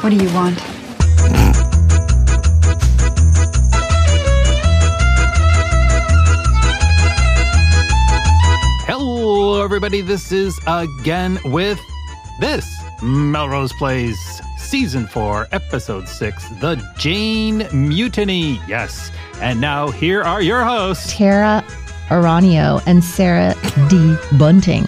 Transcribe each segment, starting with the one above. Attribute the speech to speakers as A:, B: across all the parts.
A: What do you want?
B: Hello, everybody. This is Again with This, Melrose Plays, Season 4, Episode 6, The Jane Mutiny. Yes. And now here are your hosts,
C: Tara Aranio and Sarah D. Bunting.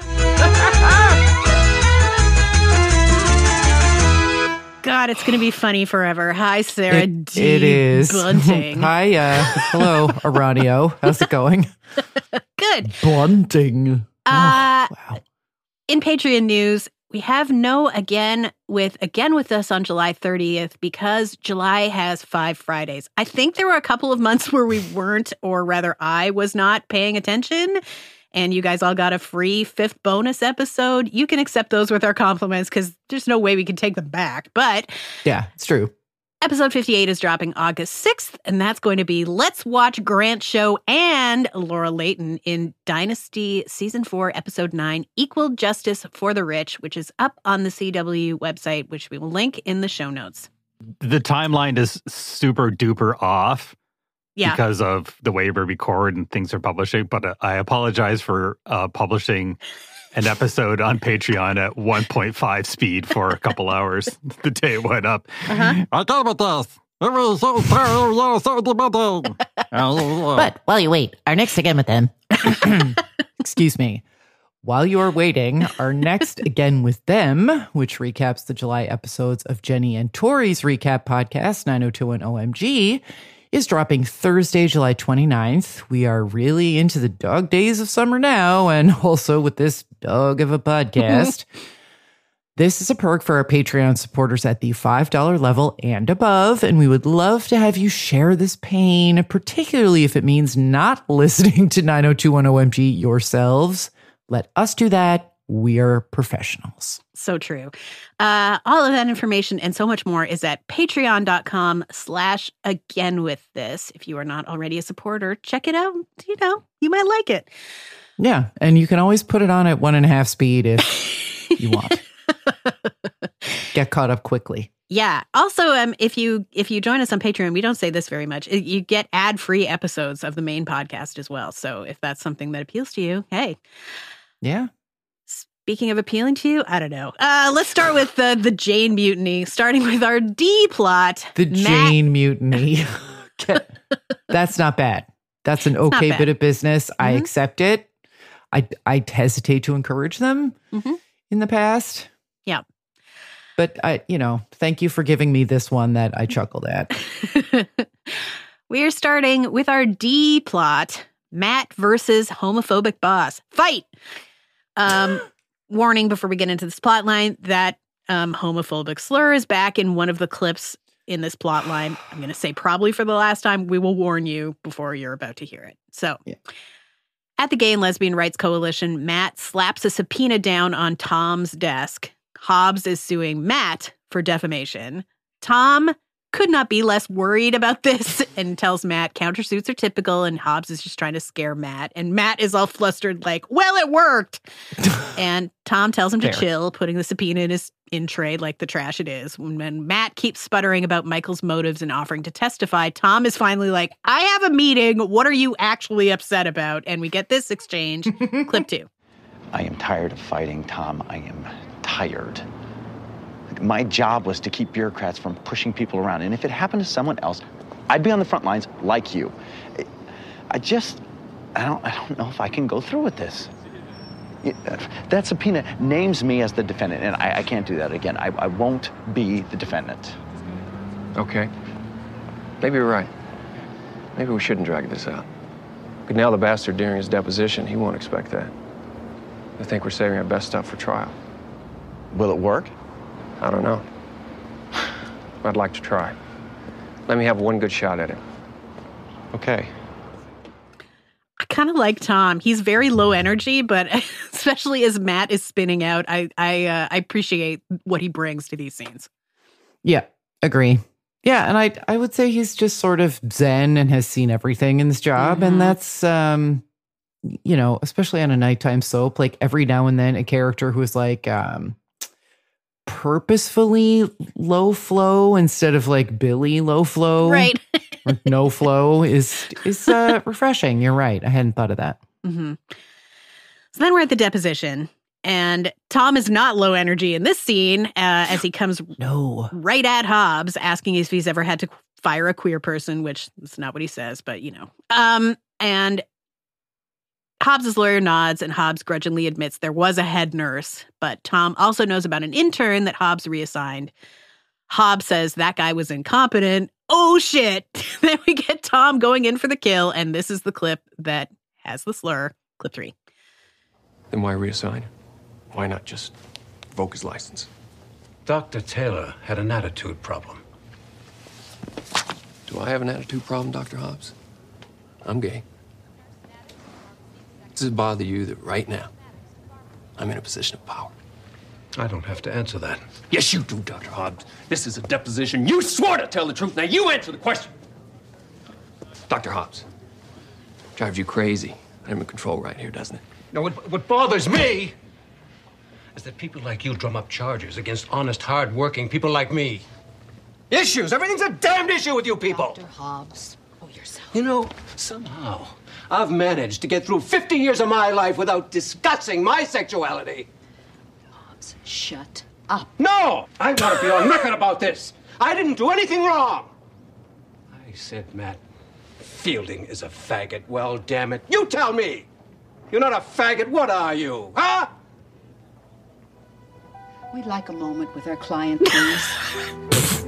D: God, it's going to be funny forever. Hi, Sarah D.
E: It is.
D: Bunting.
E: Hi, hello, Aranio. How's it going?
D: Good.
E: Bunting.
D: Wow.
E: Wow.
D: In Patreon news, we have no Again with Us on July 30th because July has 5 Fridays. I think there were a couple of months where we weren't, or rather I was not paying attention, and you guys all got a free 5th bonus episode. You can accept those with our compliments because there's no way we can take them back. But
E: Yeah, it's true.
D: episode 58 is dropping August 6th, and that's going to be Let's Watch Grant Show and Laura Layton in Dynasty Season 4, Episode 9, Equal Justice for the Rich, which is up on the CW website, which we will link in the show notes.
B: the timeline is super duper off
D: Yeah.
B: because of the way we record and things are publishing. But I apologize for publishing an episode on Patreon at 1.5 speed for a couple hours the day it went up.
D: Uh-huh.
B: I thought about this. It was so terrible.
E: But while you wait, our next Again with Them. Excuse me. While you are waiting, our next Again with Them, which recaps the July episodes of Jenny and Tori's recap podcast, 90210 OMG, is dropping Thursday, July 29th. We are really into the dog days of summer now, and also with this dog of a podcast. This is a perk for our Patreon supporters at the $5 level and above, and we would love to have you share this pain, particularly if it means not listening to 90210 OMG yourselves. Let us do that. We are professionals.
D: So true. All of that information and so much more is at patreon.com/againwiththis. If you are not already a supporter, check it out. You know, you might like it.
E: Yeah, and you can always put it on at 1.5 speed if you want. Get caught up quickly.
D: Yeah. Also, if you join us on Patreon, we don't say this very much. You get ad-free episodes of the main podcast as well. So if that's something that appeals to you, hey.
E: Yeah.
D: Speaking of appealing to you, I don't know. Let's start with the Jane Mutiny, starting with our D plot.
E: The Jane Mutiny. That's not bad. That's an okay bit of business. I accept it. I hesitate to encourage them in the past.
D: Yeah.
E: But thank you for giving me this one that I chuckled at.
D: We are starting with our D plot, Matt versus homophobic boss. Fight! Warning before we get into this plot line that homophobic slur is back in one of the clips in this plot line. I'm going to say probably for the last time. We will warn you before you're about to hear it. So, At the Gay and Lesbian Rights Coalition, Matt slaps a subpoena down on Tom's desk. Hobbs is suing Matt for defamation. Tom could not be less worried about this and tells Matt countersuits are typical and Hobbs is just trying to scare Matt. And Matt is all flustered like, well, it worked. And Tom tells him to chill, putting the subpoena in his tray like the trash it is. When Matt keeps sputtering about Michael's motives and offering to testify, Tom is finally like, I have a meeting. What are you actually upset about? And we get this exchange. Clip 2.
F: I am tired of fighting, Tom. I am tired. My job was to keep bureaucrats from pushing people around. And if it happened to someone else, I'd be on the front lines like you. I don't know if I can go through with this. That subpoena names me as the defendant, and I can't do that again. I won't be the defendant.
G: Okay. Maybe you're right. Maybe we shouldn't drag this out. But now the bastard during his deposition, he won't expect that. I think we're saving our best stuff for trial.
F: Will it work?
G: I don't know. I'd like to try. Let me have one good shot at it.
F: Okay.
D: I kind of like Tom. He's very low energy, but especially as Matt is spinning out, I appreciate what he brings to these scenes.
E: Yeah, agree. Yeah, and I would say he's just sort of zen and has seen everything in this job, and that's especially on a nighttime soap, like every now and then a character who is like purposefully low flow instead of like Billy low flow.
D: Right.
E: Or no flow is refreshing. You're right. I hadn't thought of that.
D: Mm-hmm. So then we're at the deposition, and Tom is not low energy in this scene as he comes right at Hobbs, asking if he's ever had to fire a queer person, which is not what he says, but you know. And Hobbs' lawyer nods, and Hobbs grudgingly admits there was a head nurse, but Tom also knows about an intern that Hobbs reassigned. Hobbs says that guy was incompetent. Oh, shit. Then we get Tom going in for the kill, and this is the clip that has the slur, clip 3.
G: Then why reassign? Why not just revoke his license?
A: Dr. Taylor had an attitude problem.
G: Do I have an attitude problem, Dr. Hobbs? I'm gay. Does it bother you that right now I'm in a position of power?
A: I don't have to answer that.
G: Yes, you do, Dr. Hobbs. This is a deposition. You swore to tell the truth. Now you answer the question. Dr. Hobbs, drives you crazy. I'm in control right here, doesn't it?
A: No, what bothers me is that people like you drum up charges against honest, hard-working people like me. Issues. Everything's a damned issue with you people.
H: Dr. Hobbs, pull yourself.
A: You know, somehow, I've managed to get through 50 years of my life without discussing my sexuality.
H: Hobbs, shut up.
A: No! I want to be on record about this. I didn't do anything wrong. I said Matt Fielding is a faggot. Well, damn it. You tell me. You're not a faggot. What are you? Huh?
H: We'd like a moment with our client, please.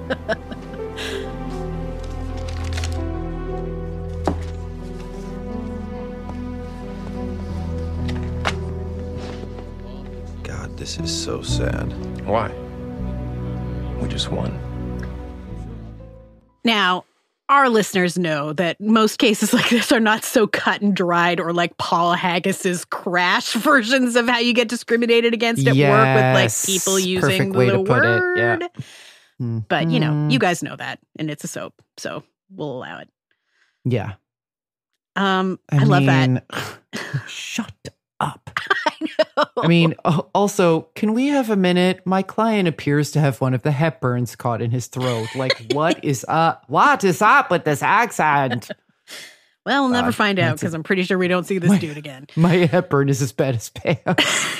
I: God, this is so sad.
G: Why? We just won.
D: Now, our listeners know that most cases like this are not so cut and dried or like Paul Haggis's Crash versions of how you get discriminated against at work with like people using the word. Yeah. But, you know, you guys know that, and it's a soap, so we'll allow it.
E: Yeah.
D: I love that.
E: Shut up.
D: I know.
E: I mean, also, can we have a minute? My client appears to have one of the Hepburns caught in his throat. Like, what is up? What is up with this accent?
D: Well, we'll never find out because I'm pretty sure we don't see this dude again.
E: My Hepburn is as bad as Pam.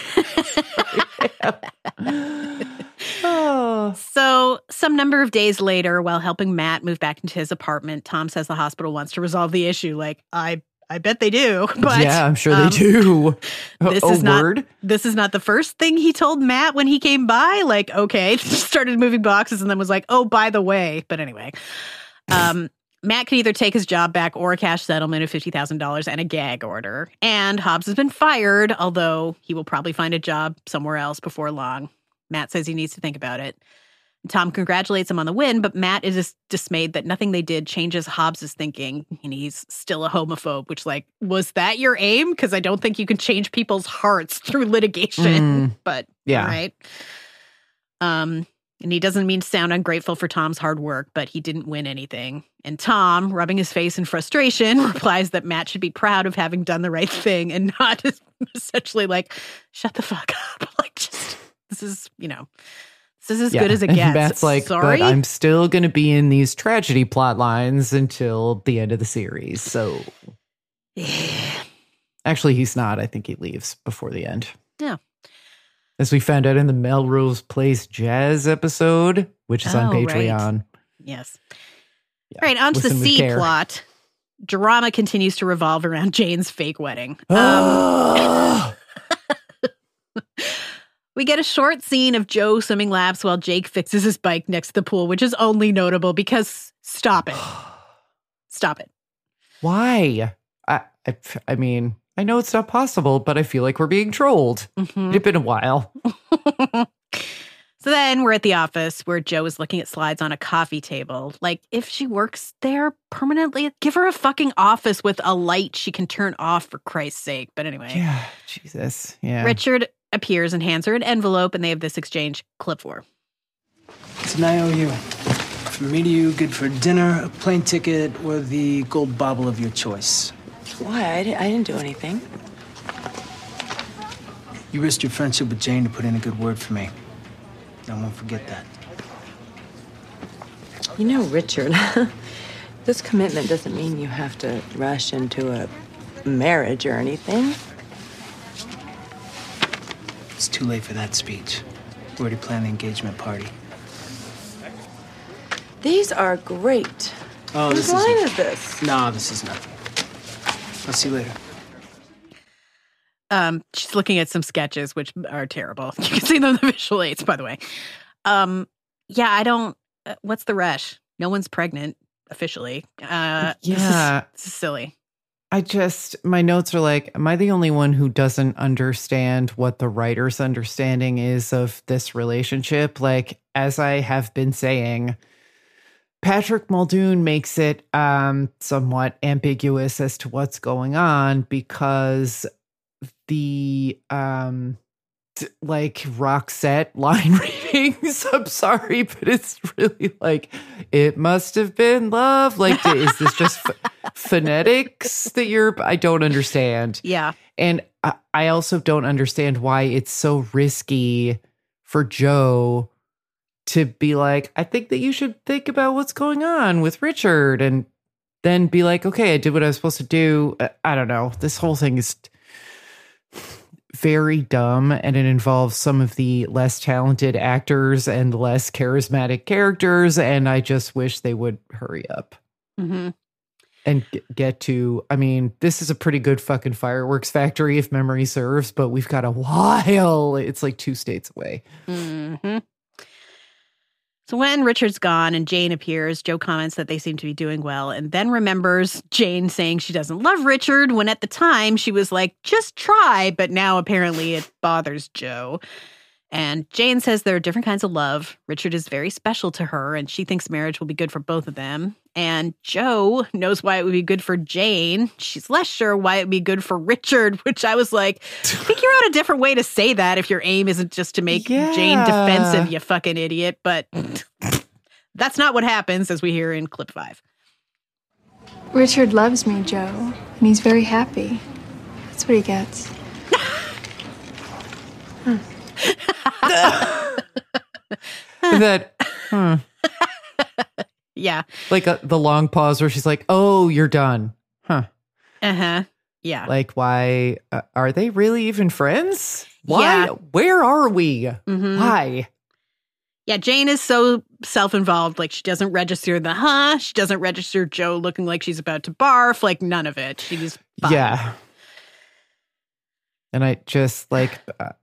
D: So some number of days later, while helping Matt move back into his apartment, Tom says the hospital wants to resolve the issue. Like, I bet they do. But
E: yeah, I'm sure they do.
D: This is not the first thing he told Matt when he came by. Like, okay, started moving boxes and then was like, oh, by the way. But anyway, Matt can either take his job back or a cash settlement of $50,000 and a gag order. And Hobbs has been fired, although he will probably find a job somewhere else before long. Matt says he needs to think about it. Tom congratulates him on the win, but Matt is just dismayed that nothing they did changes Hobbs' thinking, and he's still a homophobe, which, like, was that your aim? Because I don't think you can change people's hearts through litigation, but yeah. All right. And he doesn't mean to sound ungrateful for Tom's hard work, but he didn't win anything. And Tom, rubbing his face in frustration, replies that Matt should be proud of having done the right thing and not essentially like, shut the fuck up. Like, just, this is, you know, this is as good as it gets.
E: Matt's like,
D: sorry,
E: but I'm still going to be in these tragedy plot lines until the end of the series. So actually, he's not. I think he leaves before the end.
D: Yeah.
E: As we found out in the Melrose Place Jazz episode, which is on Patreon.
D: Right. Yes. Yeah. All right, on to the C plot. Drama continues to revolve around Jane's fake wedding. We get a short scene of Joe swimming laps while Jake fixes his bike next to the pool, which is only notable because stop it. Stop it.
E: Why? I mean, I know it's not possible, but I feel like we're being trolled. Mm-hmm. It's been a while.
D: So then we're at the office where Joe is looking at slides on a coffee table. Like, if she works there permanently, give her a fucking office with a light she can turn off, for Christ's sake. But anyway.
E: Yeah, Jesus. Yeah.
D: Richard appears and hands her an envelope, and they have this exchange. Clip 4.
J: It's an IOU. From me to you, good for dinner, a plane ticket, or the gold bauble of your choice.
K: Why? I didn't do anything.
J: You risked your friendship with Jane to put in a good word for me. I won't forget that.
K: You know, Richard, this commitment doesn't mean you have to rush into a marriage or anything.
J: It's too late for that speech. We already planned the engagement party.
K: These are great.
J: Oh,
K: Whose line is this?
J: No, this is nothing. I'll see you later.
D: She's looking at some sketches, which are terrible. You can see them in the visual aids, by the way. Yeah, I don't. What's the rush? No one's pregnant officially.
E: Yeah,
D: this is silly.
E: My notes are like, am I the only one who doesn't understand what the writer's understanding is of this relationship? Like, as I have been saying, Patrick Muldoon makes it somewhat ambiguous as to what's going on because the like Roxette line readings, I'm sorry, but it's really like, it must have been love. Like, is this just phonetics that I don't understand.
D: Yeah.
E: And I also don't understand why it's so risky for Joe to be like, I think that you should think about what's going on with Richard, and then be like, okay, I did what I was supposed to do. I don't know. This whole thing is very dumb, and it involves some of the less talented actors and less charismatic characters, and I just wish they would hurry up.
D: Mm-hmm.
E: And get to, I mean, this is a pretty good fucking fireworks factory if memory serves, but we've got a while. It's like 2 states away.
D: Mm-hmm. So when Richard's gone and Jane appears, Joe comments that they seem to be doing well, and then remembers Jane saying she doesn't love Richard when at the time she was like, just try, but now apparently it bothers Joe. And Jane says there are different kinds of love. Richard is very special to her, and she thinks marriage will be good for both of them. And Joe knows why it would be good for Jane. She's less sure why it would be good for Richard, which I was like, figure out a different way to say that if your aim isn't just to make Jane defensive, you fucking idiot. But that's not what happens, as we hear in clip 5.
L: Richard loves me, Joe, and he's very happy. That's what he gets.
D: Yeah.
E: Like the long pause where she's like, oh, you're done. Huh.
D: Uh-huh. Yeah.
E: Like, why are they really even friends? Why?
D: Yeah.
E: Where are we?
D: Mm-hmm.
E: Why?
D: Yeah, Jane is so self-involved. Like, she doesn't register the she doesn't register Joe looking like she's about to barf. Like, none of it. She's fine.
E: Yeah. And I just like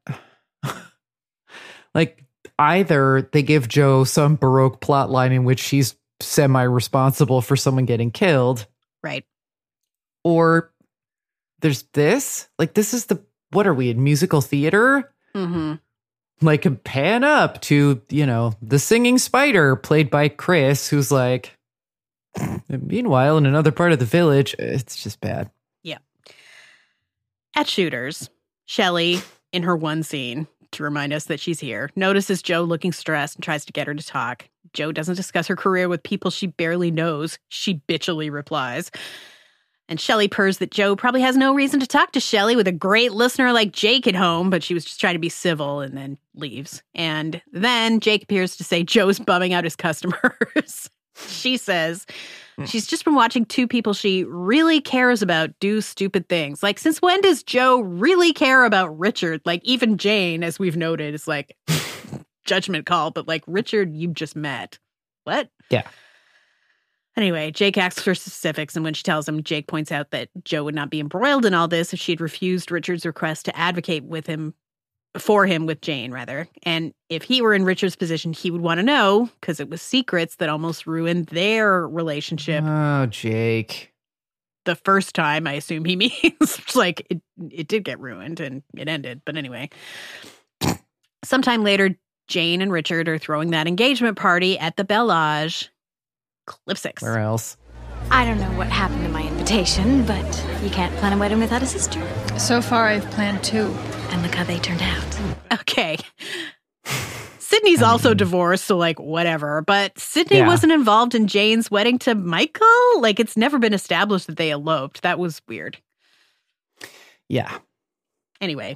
E: either they give Joe some Baroque plot line in which she's semi-responsible for someone getting killed.
D: Right.
E: Or there's this. Like, this is what are we, in musical theater?
D: Mm-hmm.
E: Like, a pan up to, the singing spider played by Chris, who's like, meanwhile, in another part of the village, it's just bad.
D: Yeah. At Shooters, Shelley, in her one scene, to remind us that she's here, notices Joe looking stressed and tries to get her to talk. Joe doesn't discuss her career with people she barely knows. She bitchily replies. And Shelley purrs that Joe probably has no reason to talk to Shelley with a great listener like Jake at home, but she was just trying to be civil, and then leaves. And then Jake appears to say Joe's bumming out his customers. She says she's just been watching 2 people she really cares about do stupid things. Like, since when does Joe really care about Richard? Like, even Jane, as we've noted, is like, judgment call, but like, Richard, you just met. What?
E: Yeah.
D: Anyway, Jake asks for specifics, and when she tells him, Jake points out that Joe would not be embroiled in all this if she had refused Richard's request to advocate for him with Jane, rather. And if he were in Richard's position, he would want to know, because it was secrets that almost ruined their relationship.
E: Oh, Jake.
D: The first time, I assume he means. It's like, it did get ruined, and it ended. But anyway. Sometime later, Jane and Richard are throwing that engagement party at the Bel Age. Clip 6.
E: Where else?
M: I don't know what happened to my invitation, but you can't plan a wedding without a sister.
L: So far, I've planned 2.
M: And look how they turned out.
D: Okay. Sydney's also divorced, so like, whatever. But Sydney wasn't involved in Jane's wedding to Michael? Like, it's never been established that they eloped. That was weird.
E: Yeah.
D: Anyway,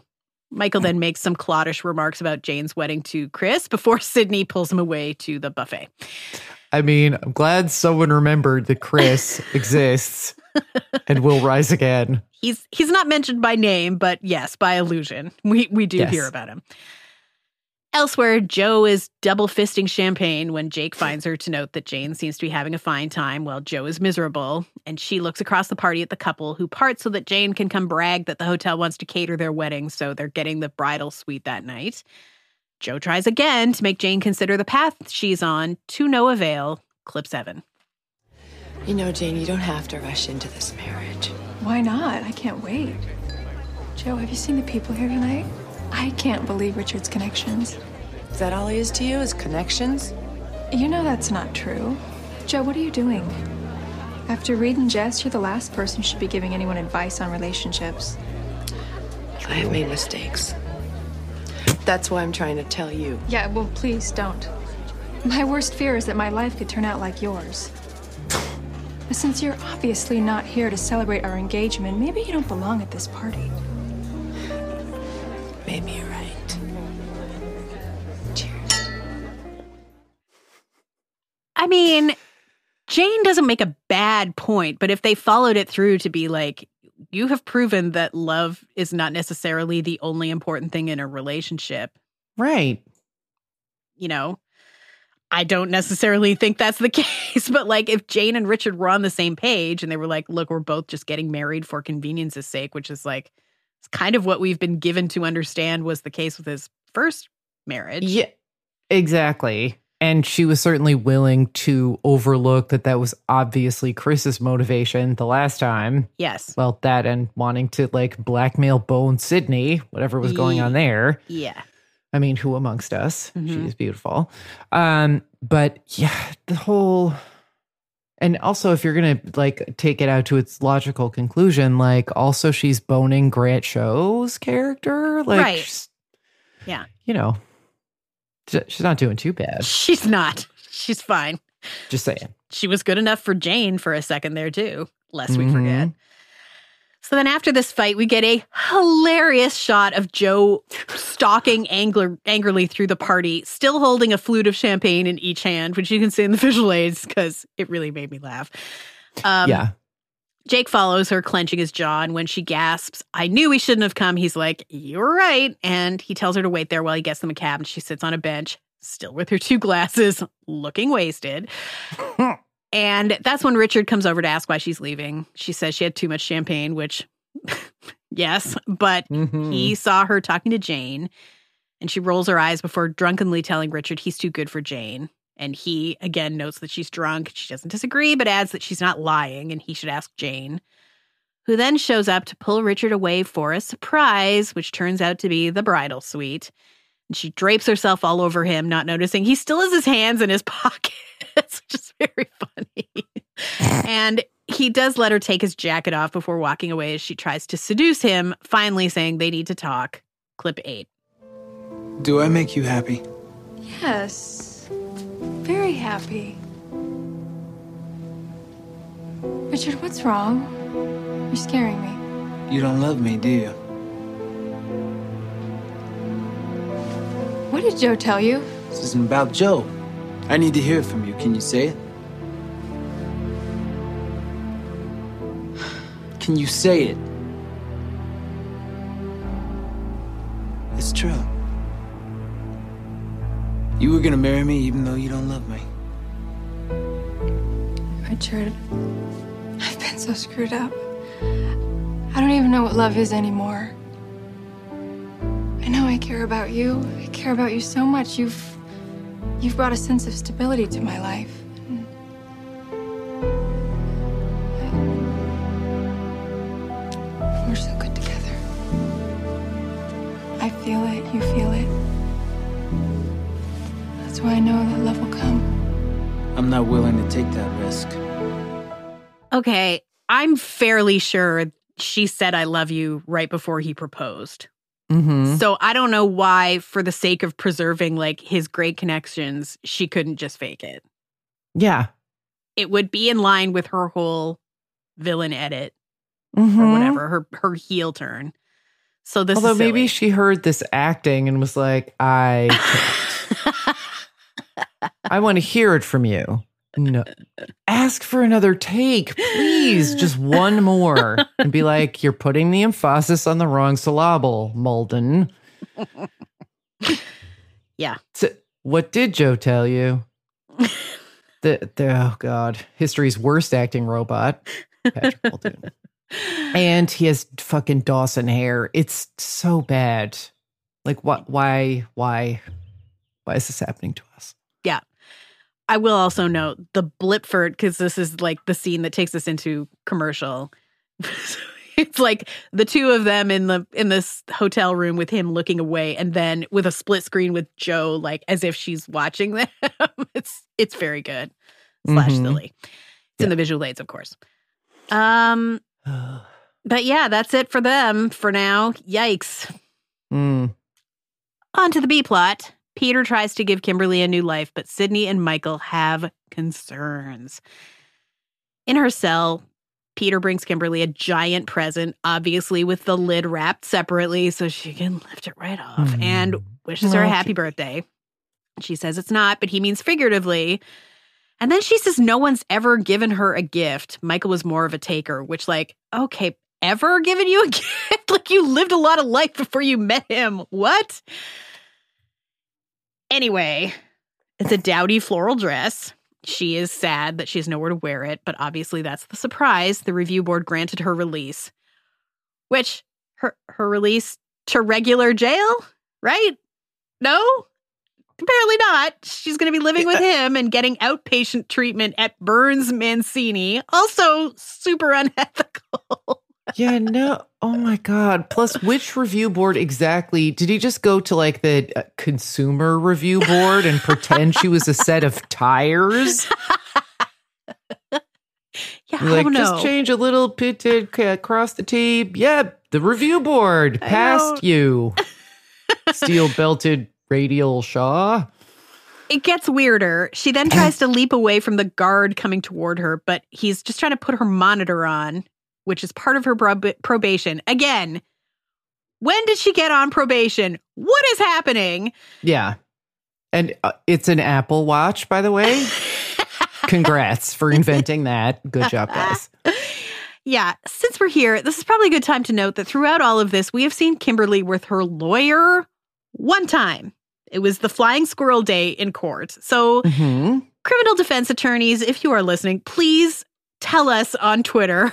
D: Michael then makes some cloddish remarks about Jane's wedding to Chris before Sydney pulls him away to the buffet.
E: I mean, I'm glad someone remembered that Chris exists and will rise again.
D: He's not mentioned by name, but yes, by allusion. We do hear about him. Elsewhere, Jo is double fisting champagne when Jake finds her to note that Jane seems to be having a fine time while Jo is miserable. And she looks across the party at the couple who part so that Jane can come brag that the hotel wants to cater their wedding, so they're getting the bridal suite that night. Jo tries again to make Jane consider the path she's on, to no avail. Clip 7.
K: You know, Jane, you don't have to rush into this marriage.
L: Why not? I can't wait. Jo, have you seen the people here tonight? I can't believe Richard's connections.
K: Is that all he is to you, is connections?
L: You know that's not true. Jo, what are you doing? After Reed and Jess, you're the last person who should be giving anyone advice on relationships.
K: I have made mistakes. That's why I'm trying to tell you.
L: Yeah, well, please don't. My worst fear is that my life could turn out like yours. But since you're obviously not here to celebrate our engagement, maybe you don't belong at this party.
K: Maybe you're right. Cheers.
D: I mean, Jane doesn't make a bad point, but if they followed it through to be like, you have proven that love is not necessarily the only important thing in a relationship.
E: Right.
D: You know, I don't necessarily think that's the case, but like if Jane and Richard were on the same page and they were like, look, we're both just getting married for convenience's sake, which is like, it's kind of what we've been given to understand was the case with his first marriage.
E: Yeah, exactly. And she was certainly willing to overlook that was obviously Chris's motivation the last time.
D: Yes.
E: Well, that and wanting to like blackmail Bo and Sydney, whatever was going on there.
D: Yeah.
E: I mean, who amongst us?
D: Mm-hmm.
E: She is beautiful. But yeah, the whole, and also if you're going to like take it out to its logical conclusion, like also she's boning Grant Show's character. Like,
D: right. Yeah.
E: You know. She's not doing too bad.
D: She's not. She's fine.
E: Just saying.
D: She was good enough for Jane for a second there, too, lest we forget. So then after this fight, we get a hilarious shot of Jo stalking angrily through the party, still holding a flute of champagne in each hand, which you can see in the visual aids because it really made me laugh.
E: Yeah.
D: Jake follows her, clenching his jaw, and when she gasps, I knew he shouldn't have come, he's like, you're right. And he tells her to wait there while he gets them a cab, and she sits on a bench, still with her 2 glasses, looking wasted. And that's when Richard comes over to ask why she's leaving. She says she had too much champagne, which, yes, but he saw her talking to Jane, and she rolls her eyes before drunkenly telling Richard he's too good for Jane. And he, again, notes that she's drunk. She doesn't disagree, but adds that she's not lying and he should ask Jane, who then shows up to pull Richard away for a surprise, which turns out to be the bridal suite. And she drapes herself all over him, not noticing he still has his hands in his pockets, which is very funny. And he does let her take his jacket off before walking away as she tries to seduce him, finally saying they need to talk. Clip 8.
J: Do I make you happy?
L: Yes. Very happy. Richard, what's wrong? You're scaring me.
J: You don't love me, do you?
L: What did Jo tell you?
J: This isn't about Jo. I need to hear it from you. Can you say it? Can you say it? It's true. You were gonna marry me even though you don't love me.
L: Richard, I've been so screwed up. I don't even know what love is anymore. I know I care about you. I care about you so much. You've brought a sense of stability to my life. We're so good together. I feel it. You feel it. That's why I know that love will come.
J: I'm not willing to take that risk.
D: Okay, I'm fairly sure she said I love you right before he proposed. So I don't know why, for the sake of preserving like his great connections, she couldn't just fake it.
E: Yeah.
D: It would be in line with her whole villain edit or whatever, her heel turn. So this
E: Although
D: is silly.
E: maybe she heard this acting and was like, I can't. I want to hear it from you. No. Ask for another take, please. Just one more. And be like, you're putting the emphasis on the wrong syllable, Malden.
D: Yeah.
E: So, what did Joe tell you? Oh, God. History's worst acting robot, Patrick Muldoon. And he has fucking Dawson hair. It's so bad. Like, what? Why is this happening to us?
D: Yeah. I will also note the Blipford, because this is like the scene that takes us into commercial. It's like the two of them in this hotel room with him looking away, and then with a split screen with Joe, like as if she's watching them. It's very good. / silly. It's in the visual aids, of course. But yeah, that's it for them for now. Yikes. On to the B plot. Peter tries to give Kimberly a new life, but Sydney and Michael have concerns. In her cell, Peter brings Kimberly a giant present, obviously with the lid wrapped separately so she can lift it right off, and wishes her a happy birthday. She says it's not, but he means figuratively. And then she says no one's ever given her a gift. Michael was more of a taker, which like, okay, ever given you a gift? Like you lived a lot of life before you met him. What? Anyway, it's a dowdy floral dress. She is sad that she has nowhere to wear it, but obviously that's the surprise. The review board granted her release, which her release to regular jail, right? No? Apparently not. She's going to be living with him and getting outpatient treatment at Burns Mancini. Also super unethical.
E: Yeah, no. Oh my God. Plus, which review board exactly? Did he just go to like the consumer review board and pretend she was a set of tires?
D: Yeah,
E: like,
D: I don't know.
E: Just change a little bit across the tape. Yep, the review board passed you. Steel-belted radial Shaw.
D: It gets weirder. She then tries to leap away from the guard coming toward her, but he's just trying to put her monitor on, which is part of her probation. Again, when did she get on probation? What is happening?
E: Yeah. And it's an Apple Watch, by the way. Congrats for inventing that. Good job, guys.
D: Yeah. Since we're here, this is probably a good time to note that throughout all of this, we have seen Kimberly with her lawyer one time. It was the flying squirrel day in court. So criminal defense attorneys, if you are listening, please tell us on Twitter,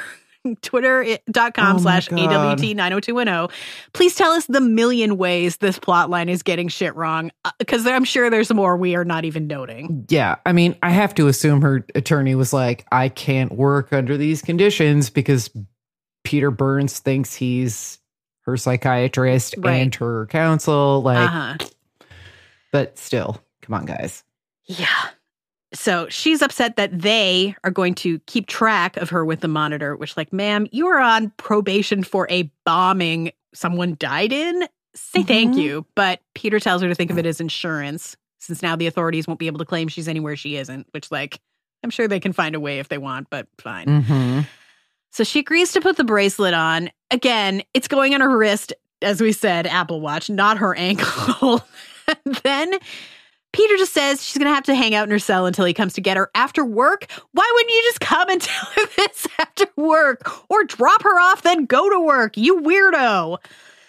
D: twitter.com/AWT90210. Please tell us the million ways this plot line is getting shit wrong, because I'm sure there's more we are not even noting.
E: Yeah. I mean, I have to assume her attorney was like, I can't work under these conditions because Peter Burns thinks he's her psychiatrist and her counsel. Like, but still, come on, guys.
D: Yeah. So she's upset that they are going to keep track of her with the monitor, which, like, ma'am, you are on probation for a bombing someone died in. Say thank you. But Peter tells her to think of it as insurance, since now the authorities won't be able to claim she's anywhere she isn't, which, like, I'm sure they can find a way if they want, but fine. So she agrees to put the bracelet on. Again, it's going on her wrist, as we said, Apple Watch, not her ankle. And then Peter just says she's going to have to hang out in her cell until he comes to get her after work. Why wouldn't you just come and tell her this after work? Or drop her off, then go to work, you weirdo.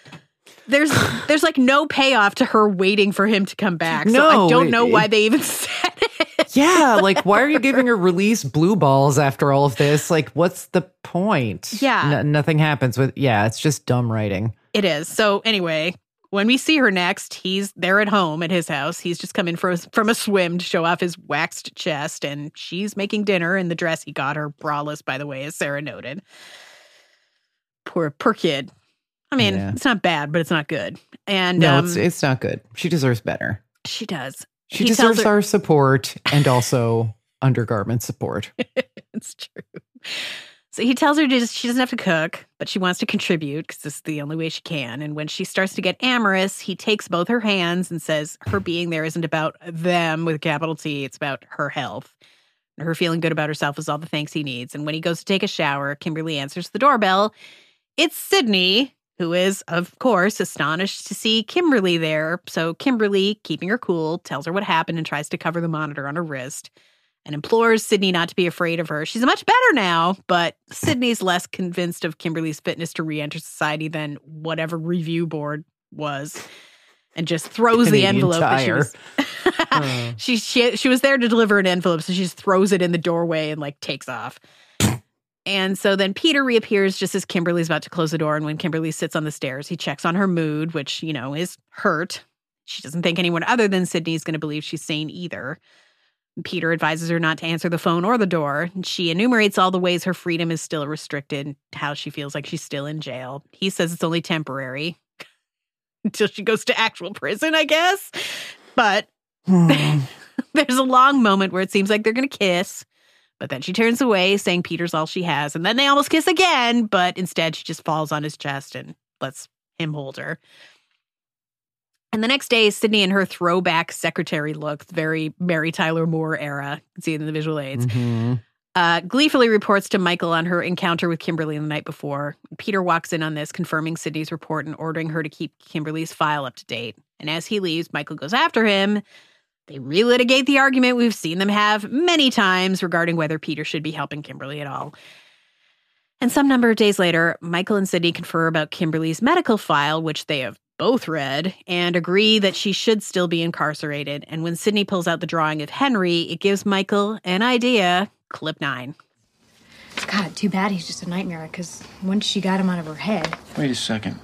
D: There's like no payoff to her waiting for him to come back. So I don't know why they even said it.
E: Yeah, like, why are you giving her release blue balls after all of this? Like, what's the point?
D: Yeah.
E: Nothing happens with, it's just dumb writing.
D: It is. So anyway, when we see her next, he's there at home at his house. He's just come in from a swim to show off his waxed chest, and she's making dinner in the dress he got her, braless, by the way, as Sarah noted. Poor kid. I mean, it's not bad, but it's not good. And
E: no, it's not good. She deserves better.
D: She does.
E: She deserves our support and also undergarment support.
D: It's true. So he tells her she doesn't have to cook, but she wants to contribute because this is the only way she can. And when she starts to get amorous, he takes both her hands and says her being there isn't about them with a capital T. It's about her health. And her feeling good about herself is all the thanks he needs. And when he goes to take a shower, Kimberly answers the doorbell. It's Sydney, who is, of course, astonished to see Kimberly there. So Kimberly, keeping her cool, tells her what happened and tries to cover the monitor on her wrist and implores Sydney not to be afraid of her. She's much better now, but Sydney's less convinced of Kimberly's fitness to re-enter society than whatever review board was, and just throws the envelope that she was she was there to deliver an envelope, so she just throws it in the doorway and like takes off. And so then Peter reappears just as Kimberly's about to close the door, and when Kimberly sits on the stairs, he checks on her mood, which, you know, is hurt. She doesn't think anyone other than Sydney is going to believe she's sane either. Peter advises her not to answer the phone or the door. She enumerates all the ways her freedom is still restricted, how she feels like she's still in jail. He says it's only temporary until she goes to actual prison, I guess. But there's a long moment where it seems like they're going to kiss, but then she turns away, saying Peter's all she has. And then they almost kiss again, but instead she just falls on his chest and lets him hold her. And the next day, Sydney in her throwback secretary look, very Mary Tyler Moore era, you can see it in the visual aids, gleefully reports to Michael on her encounter with Kimberly the night before. Peter walks in on this, confirming Sydney's report and ordering her to keep Kimberly's file up to date. And as he leaves, Michael goes after him. They relitigate the argument we've seen them have many times regarding whether Peter should be helping Kimberly at all. And some number of days later, Michael and Sydney confer about Kimberly's medical file, which they have both read, and agree that she should still be incarcerated. And when Sydney pulls out the drawing of Henry, it gives Michael an idea. Clip 9.
M: God, too bad he's just a nightmare, because once she got him out of her head...
N: Wait a second.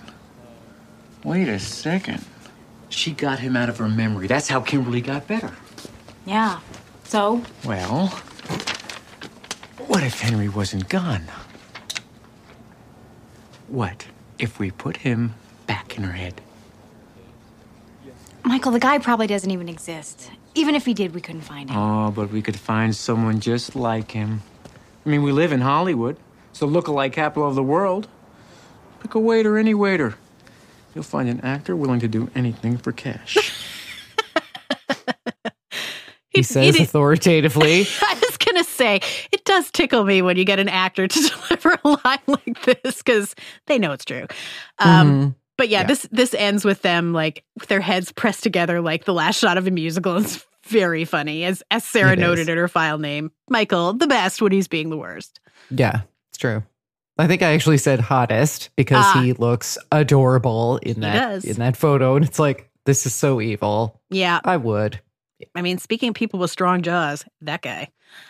N: She got him out of her memory. That's how Kimberly got better.
M: Yeah, so?
N: Well, what if Henry wasn't gone? What if we put him back in her head?
M: Michael, the guy probably doesn't even exist. Even if he did, we couldn't find him.
N: Oh, but we could find someone just like him. I mean, we live in Hollywood. It's the look-alike capital of the world. Pick a waiter, any waiter. You'll find an actor willing to do anything for cash.
E: He says authoritatively.
D: I was going to say, it does tickle me when you get an actor to deliver a line like this, because they know it's true. But yeah, this ends with them like with their heads pressed together like the last shot of a musical. It's very funny, as Sarah noted in her file name. Michael, the best when he's being the worst.
E: Yeah, it's true. I think I actually said hottest because he looks adorable in that photo, and it's like, this is so evil.
D: Yeah,
E: I would.
D: I mean, speaking of people with strong jaws, that guy.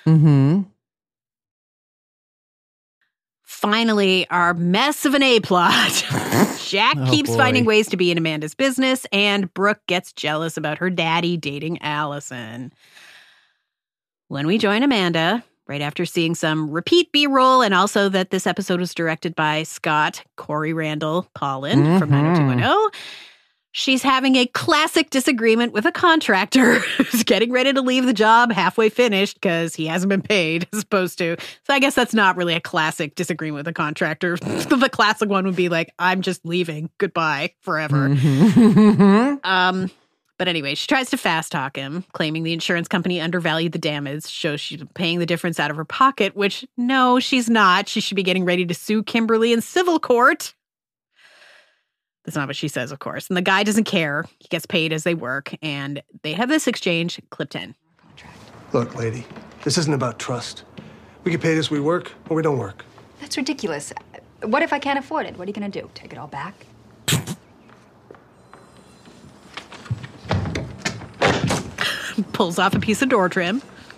D: Finally, our mess of an A-plot. Jack keeps finding ways to be in Amanda's business, and Brooke gets jealous about her daddy dating Allison. When we join Amanda, right after seeing some repeat B-roll, and also that this episode was directed by Scott Corey Randall Pollan from 90210, she's having a classic disagreement with a contractor who's getting ready to leave the job halfway finished because he hasn't been paid as opposed to. So I guess that's not really a classic disagreement with a contractor. The classic one would be like, I'm just leaving. Goodbye forever. But anyway, she tries to fast talk him, claiming the insurance company undervalued the damage, so she's paying the difference out of her pocket, which no, she's not. She should be getting ready to sue Kimberly in civil court. That's not what she says, of course. And the guy doesn't care. He gets paid as they work. And they have this exchange, clip 10.
O: Look, lady, this isn't about trust. We get paid as we work or we don't work.
P: That's ridiculous. What if I can't afford it? What are you going to do? Take it all back?
D: Pulls off a piece of door trim.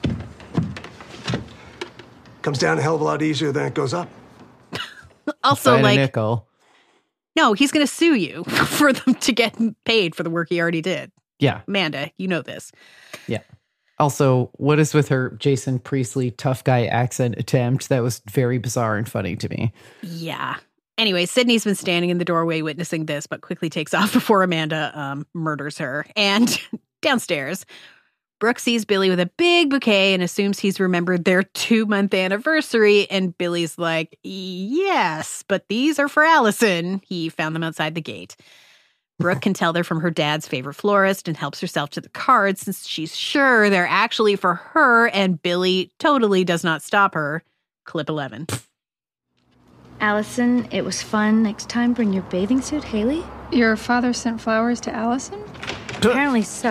O: Comes down a hell of a lot easier than it goes up.
D: Also, like...
E: a nickel.
D: No, he's going to sue you for them to get paid for the work he already did.
E: Yeah.
D: Amanda, you know this.
E: Yeah. Also, what is with her Jason Priestley tough guy accent attempt? That was very bizarre and funny to me.
D: Yeah. Anyway, Sydney's been standing in the doorway witnessing this, but quickly takes off before Amanda murders her. And downstairs, Brooke sees Billy with a big bouquet and assumes he's remembered their 2-month anniversary. And Billy's like, yes, but these are for Allison. He found them outside the gate. Brooke can tell they're from her dad's favorite florist and helps herself to the cards since she's sure they're actually for her. And Billy totally does not stop her. Clip 11.
M: Allison, it was fun. Next time, bring your bathing suit, Haley.
L: Your father sent flowers to Allison?
M: Apparently so.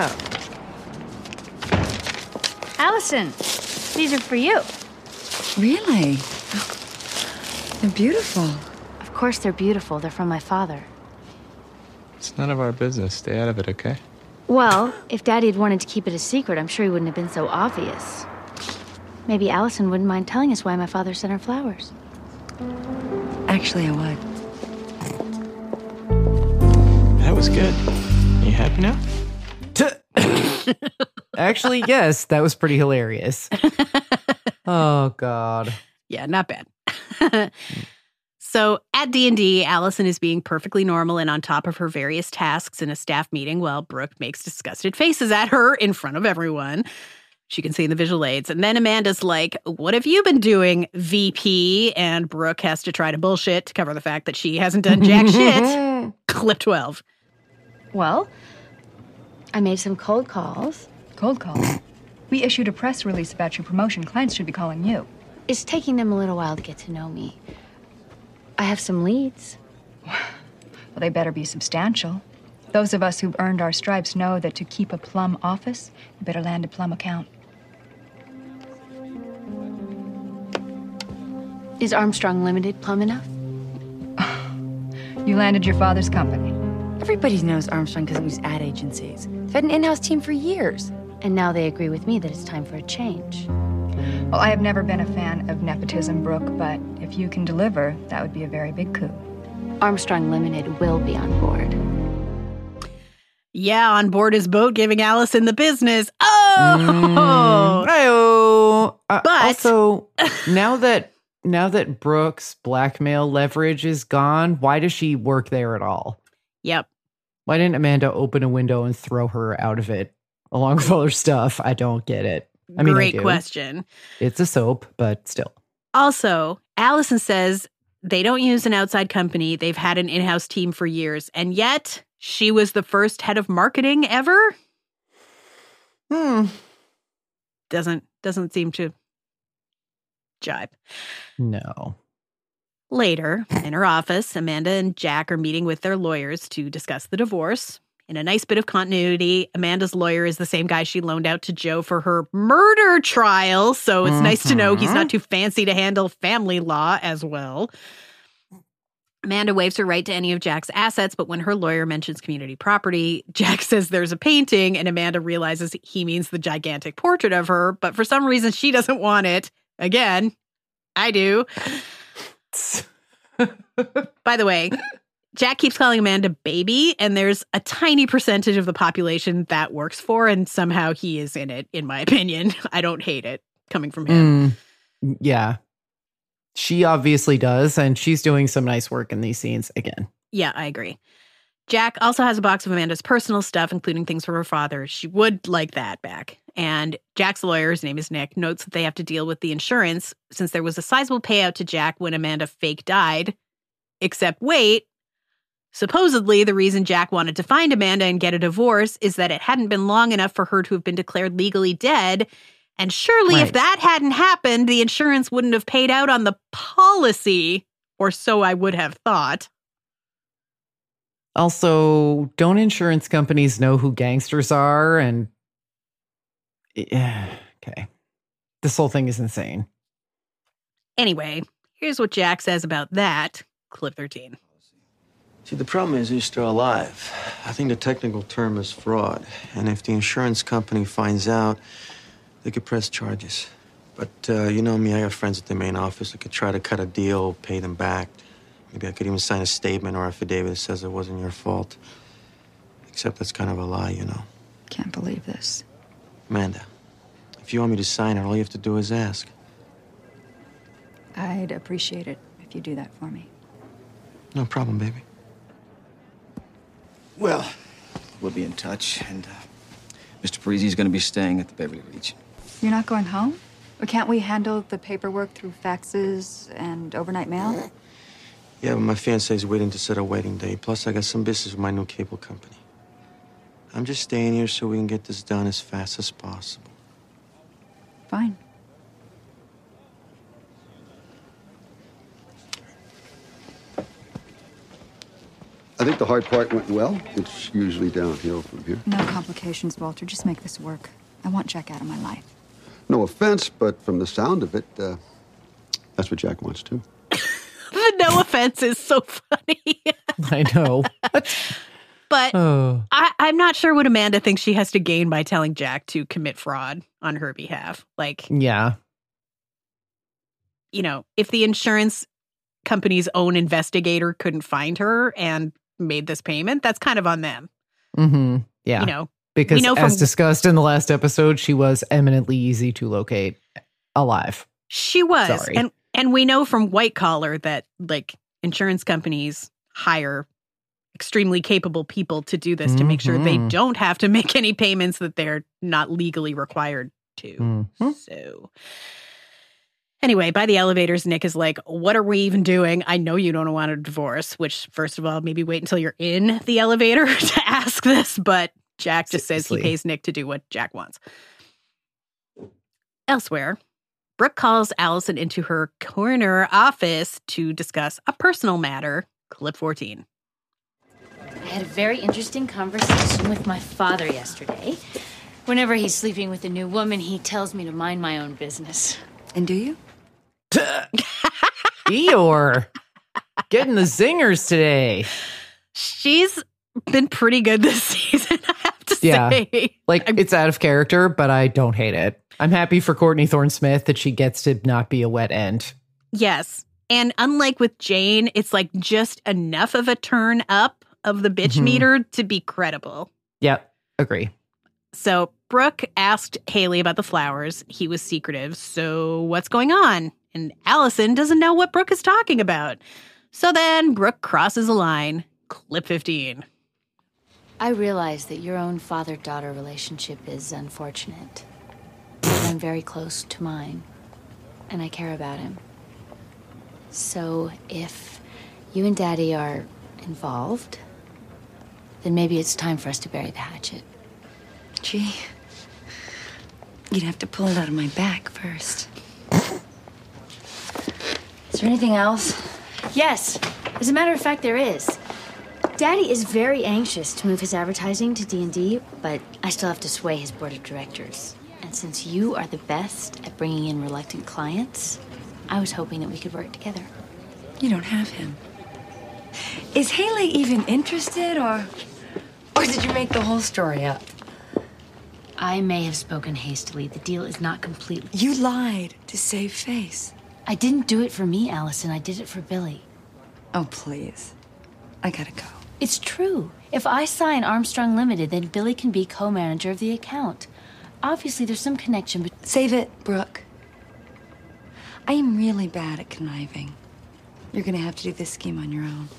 M: Allison, these are for you.
P: Really? They're beautiful.
M: Of course they're beautiful. They're from my father.
G: It's none of our business. Stay out of it, okay?
M: Well, if Daddy had wanted to keep it a secret, I'm sure he wouldn't have been so obvious. Maybe Allison wouldn't mind telling us why my father sent her flowers.
P: Actually, I would.
G: That was good. You happy now?
E: Actually, yes, that was pretty hilarious. Oh, God.
D: Yeah, not bad. So at D&D, Allison is being perfectly normal and on top of her various tasks in a staff meeting while Brooke makes disgusted faces at her in front of everyone. She can see in the visual aids. And then Amanda's like, what have you been doing, VP? And Brooke has to try to bullshit to cover the fact that she hasn't done jack shit. Clip 12.
M: Well, I made some cold calls.
P: Cold calls? We issued a press release about your promotion. Clients should be calling you.
M: It's taking them a little while to get to know me. I have some leads.
P: Well, they better be substantial. Those of us who've earned our stripes know that to keep a plum office, you better land a plum account.
M: Is Armstrong Limited plum enough?
P: You landed your father's company.
K: Everybody knows Armstrong doesn't use ad agencies. They've had an in-house team for years.
M: And now they agree with me that it's time for a change.
P: Well, I have never been a fan of nepotism, Brooke, but if you can deliver, that would be a very big coup.
M: Armstrong Limited will be on board.
D: Yeah, on board his boat, giving Allison the business. Oh!
E: But also, now that Brooke's blackmail leverage is gone, why does she work there at all?
D: Yep.
E: Why didn't Amanda open a window and throw her out of it along with all her stuff? I don't get it. I mean,
D: Great question.
E: It's a soap, but still.
D: Also, Allison says they don't use an outside company. They've had an in-house team for years. And yet, she was the first head of marketing ever? Doesn't seem to jibe.
E: No.
D: Later, in her office, Amanda and Jack are meeting with their lawyers to discuss the divorce. In a nice bit of continuity, Amanda's lawyer is the same guy she loaned out to Joe for her murder trial, so it's nice to know he's not too fancy to handle family law as well. Amanda waives her right to any of Jack's assets, but when her lawyer mentions community property, Jack says there's a painting, and Amanda realizes he means the gigantic portrait of her, but for some reason she doesn't want it. Again, I do. By the way, Jack keeps calling Amanda baby, and there's a tiny percentage of the population that works for, and somehow he is in it, in my opinion. I don't hate it coming from him.
E: Yeah. She obviously does, and she's doing some nice work in these scenes again.
D: Yeah, I agree. Jack also has a box of Amanda's personal stuff, including things from her father. She would like that back. And Jack's lawyer, his name is Nick, notes that they have to deal with the insurance since there was a sizable payout to Jack when Amanda fake died. Except, wait, supposedly the reason Jack wanted to find Amanda and get a divorce is that it hadn't been long enough for her to have been declared legally dead. And surely if that hadn't happened, the insurance wouldn't have paid out on the policy, or so I would have thought.
E: Also, don't insurance companies know who gangsters are? And okay, this whole thing is insane.
D: Anyway, here's what Jack says about that. Clip 13.
I: See, the problem is you're still alive. I think the technical term is fraud. And if the insurance company finds out, they could press charges. But you know me, I got friends at the main office. I could try to cut a deal, pay them back. Maybe I could even sign a statement or affidavit that says it wasn't your fault. Except that's kind of a lie, you know.
P: Can't believe this.
I: Amanda, if you want me to sign it, all you have to do is ask.
P: I'd appreciate it if you do that for me.
I: No problem, baby.
Q: Well, we'll be in touch, and Mr. Parisi's going to be staying at the Beverly Region.
P: You're not going home? Or can't we handle the paperwork through faxes and overnight mail?
I: Yeah, but my fiancé's waiting to set a wedding date. Plus, I got some business with my new cable company. I'm just staying here so we can get this done as fast as possible.
P: Fine.
R: I think the hard part went well. It's usually downhill from here.
P: No complications, Walter. Just make this work. I want Jack out of my life.
R: No offense, but from the sound of it, that's what Jack wants too.
D: The no offense is so funny.
E: I know.
D: But I'm not sure what Amanda thinks she has to gain by telling Jack to commit fraud on her behalf. Like,
E: yeah.
D: You know, if the insurance company's own investigator couldn't find her and made this payment, that's kind of on them.
E: Mm-hmm. Yeah.
D: You know,
E: because
D: we know
E: as discussed in the last episode, she was eminently easy to locate alive.
D: She was.
E: Sorry.
D: And we know from White Collar that, like, insurance companies hire extremely capable people to do this to make sure they don't have to make any payments that they're not legally required to. So anyway, by the elevators, Nick is like, what are we even doing? I know you don't want a divorce, which, first of all, maybe wait until you're in the elevator to ask this. But Jack just says he pays Nick to do what Jack wants. Elsewhere, Brooke calls Allison into her corner office to discuss a personal matter. Clip 14.
M: I had a very interesting conversation with my father yesterday. Whenever he's sleeping with a new woman, he tells me to mind my own business.
P: And do you?
E: Eeyore. Getting the zingers today.
D: She's been pretty good this season, I have to say.
E: Like, it's out of character, but I don't hate it. I'm happy for Courtney Thorne-Smith that she gets to not be a wet end.
D: Yes. And unlike with Jane, it's like just enough of a turn up of the bitch meter to be credible.
E: Yep. Agree.
D: So Brooke asked Haley about the flowers. He was secretive. So what's going on? And Allison doesn't know what Brooke is talking about. So then Brooke crosses a line. Clip 15.
M: I realize that your own father-daughter relationship is unfortunate. But I'm very close to mine, and I care about him. So if you and Daddy are involved, then maybe it's time for us to bury the hatchet.
K: Gee, you'd have to pull it out of my back first.
M: Is there anything else? Yes. As a matter of fact, there is. Daddy is very anxious to move his advertising to D&D, but I still have to sway his board of directors. And since you are the best at bringing in reluctant clients, I was hoping that we could work together.
K: You don't have him. Is Haley even interested, or did you make the whole story up?
M: I may have spoken hastily. The deal is not completely...
K: You lied to save face.
M: I didn't do it for me, Allison. I did it for Billy.
K: Oh, please. I gotta go.
M: It's true. If I sign Armstrong Limited, then Billy can be co-manager of the account. Obviously, there's some connection, but...
K: Save it, Brooke. I am really bad at conniving. You're gonna have to do this scheme on your own.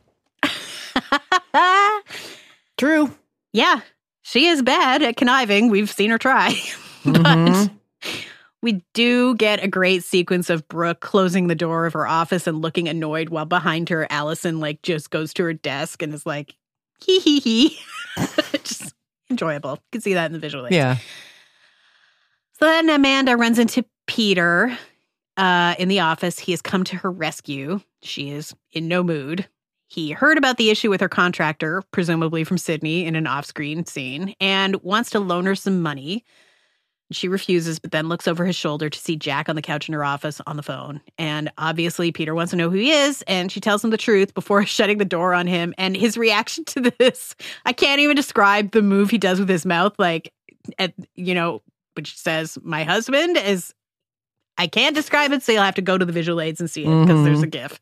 E: True.
D: Yeah, she is bad at conniving. We've seen her try. But we do get a great sequence of Brooke closing the door of her office and looking annoyed while behind her, Allison, like, just goes to her desk and is like, hee hee hee. Just enjoyable. You can see that in the visual aids.
E: Yeah.
D: So then Amanda runs into Peter in the office. He has come to her rescue. She is in no mood. He heard about the issue with her contractor, presumably from Sydney, in an off-screen scene, and wants to loan her some money. She refuses, but then looks over his shoulder to see Jack on the couch in her office on the phone. And obviously, Peter wants to know who he is, and she tells him the truth before shutting the door on him. And his reaction to this, I can't even describe the move he does with his mouth, like, which says, my husband is, I can't describe it, so you'll have to go to the visual aids and see it, because there's a GIF.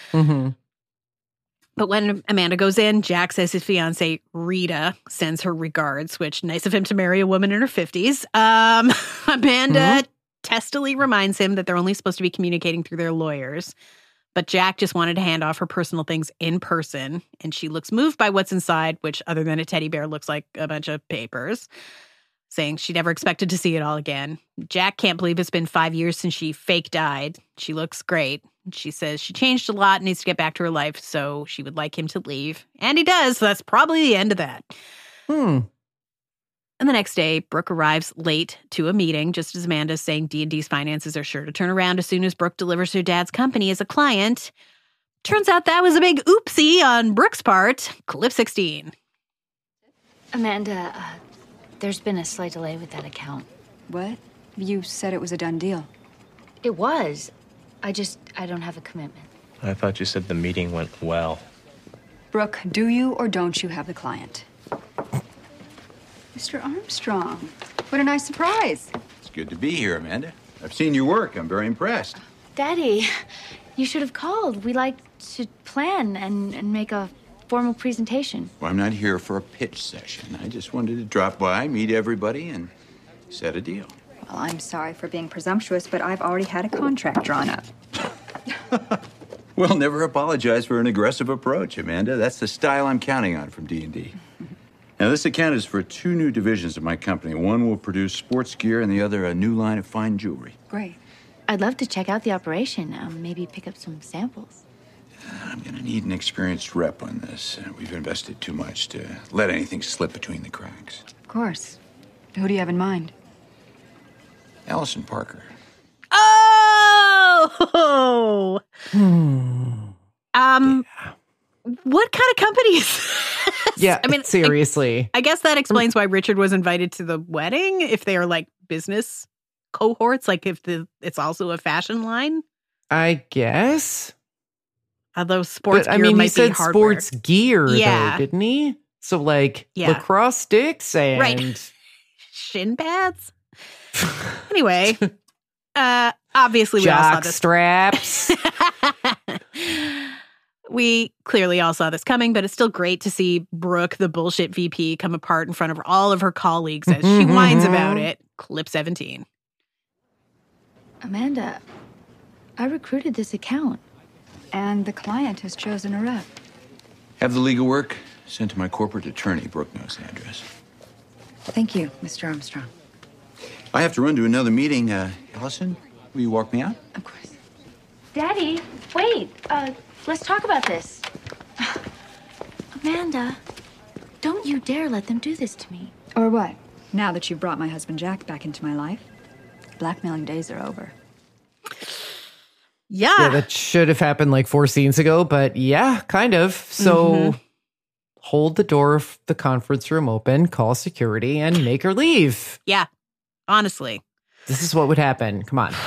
D: But when Amanda goes in, Jack says his fiancée, Rita, sends her regards, which nice of him to marry a woman in her 50s. Amanda testily reminds him that they're only supposed to be communicating through their lawyers. But Jack just wanted to hand off her personal things in person. And she looks moved by what's inside, which other than a teddy bear looks like a bunch of papers, saying she never expected to see it all again. Jack can't believe it's been 5 years since she fake died. She looks great. She says she changed a lot, needs to get back to her life, so she would like him to leave. And he does, so that's probably the end of that. And the next day, Brooke arrives late to a meeting, just as Amanda's saying D&D's finances are sure to turn around as soon as Brooke delivers her dad's company as a client. Turns out that was a big oopsie on Brooke's part. Clip 16.
M: Amanda, there's been a slight delay with that account.
P: What? You said it was a done deal.
M: It was. I don't have a commitment.
S: I thought you said the meeting went well.
P: Brooke, do you or don't you have the client? Mr. Armstrong, what a nice surprise.
T: It's good to be here, Amanda. I've seen your work. I'm very impressed.
M: Daddy, you should have called. We like to plan and make a formal presentation.
T: Well, I'm not here for a pitch session. I just wanted to drop by, meet everybody, and set a deal.
P: Well, I'm sorry for being presumptuous, but I've already had a contract drawn up.
T: Well, never apologize for an aggressive approach, Amanda. That's the style I'm counting on from D&D. Now, this account is for 2 new divisions of my company. One will produce sports gear and the other a new line of fine jewelry.
P: Great.
M: I'd love to check out the operation. Maybe pick up some samples.
T: I'm going to need an experienced rep on this. We've invested too much to let anything slip between the cracks.
P: Of course. Who do you have in mind?
T: Allison Parker.
D: Oh! What kind of company is this?
E: Yeah, I mean, seriously.
D: I guess that explains why Richard was invited to the wedding, if they are like business cohorts, like if it's also a fashion line.
E: I guess.
D: Although sports gear
E: he
D: might
E: said
D: be hardware.
E: sports gear,
D: Yeah.
E: though, didn't he? So, like,
D: Yeah.
E: lacrosse sticks and...
D: Right. Shin pads? Anyway, obviously we all saw
E: jock
D: this.
E: straps.
D: We clearly all saw this coming, but it's still great to see Brooke, the bullshit VP, come apart in front of all of her colleagues as she whines about it. Clip 17.
M: Amanda, I recruited this account.
P: And the client has chosen a rep.
T: Have the legal work sent to my corporate attorney. Brooke knows the address.
P: Thank you, Mr. Armstrong.
T: I have to run to another meeting. Allison, will you walk me out?
M: Daddy, wait. Let's talk about this. Amanda, don't you dare let them do this to me.
P: Or what? Now that you've brought my husband Jack back into my life, blackmailing days are over.
E: Yeah, that should have happened like 4 scenes ago, but yeah, kind of. So hold the door of the conference room open, call security, and make her leave.
D: Yeah, honestly.
E: This is what would happen. Come on.